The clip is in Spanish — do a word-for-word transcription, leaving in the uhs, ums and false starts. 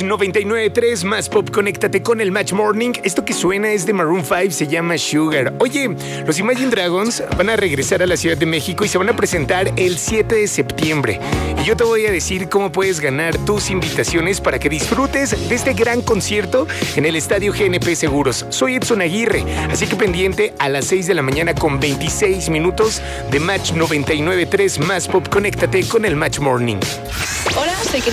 Match noventa y nueve punto tres, Más Pop, conéctate con el Match Morning. Esto que suena es de Maroon cinco, se llama Sugar. Oye, los Imagine Dragons van a regresar a la Ciudad de México y se van a presentar el siete de septiembre. Y yo te voy a decir cómo puedes ganar tus invitaciones para que disfrutes de este gran concierto en el Estadio G N P Seguros. Soy Edson Aguirre, así que pendiente a las seis de la mañana con veintiséis minutos de Match noventa y nueve punto tres, Más Pop, conéctate con el Match Morning. Hola, soy